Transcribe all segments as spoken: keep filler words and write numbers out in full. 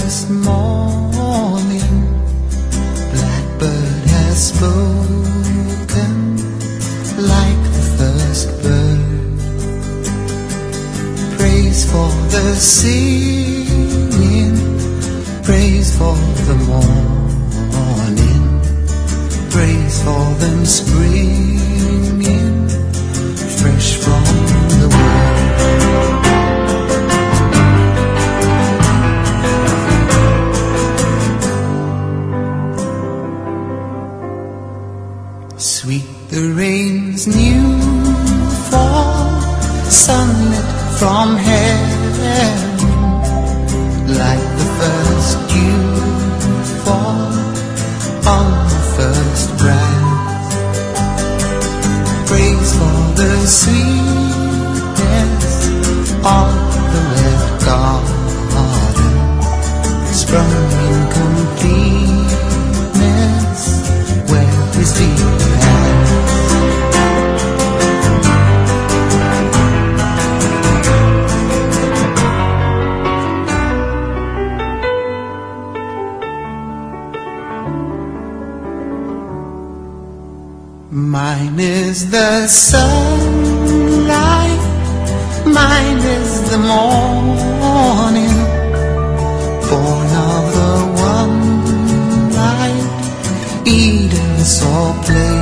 first morning, blackbird has spoken like the first bird. Praise for the singing, praise for the morning, praise for them springing fresh from the world. Sweet the rain's new fall, sunlit from heaven, like the first dew fall on the first breath. Praise for the sweetness of the red garden, sprung in completeness where his feet had. Mine is the sunlight, mine is the morning, born of the one light Eden saw play.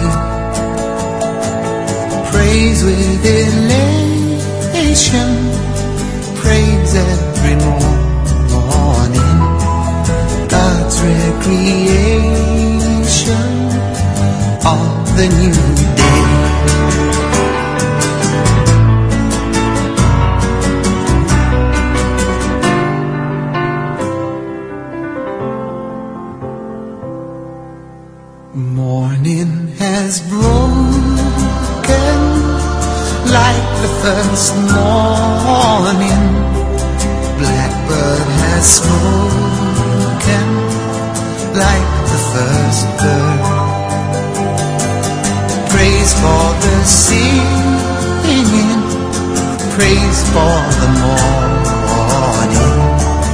Praise with elation, praise every morning, God's recreation of the new day. Morning has broken like the first morning, blackbird has spoken like the first bird. Praise for the singing, praise for the morning,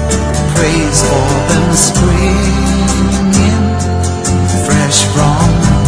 praise for them springing fresh from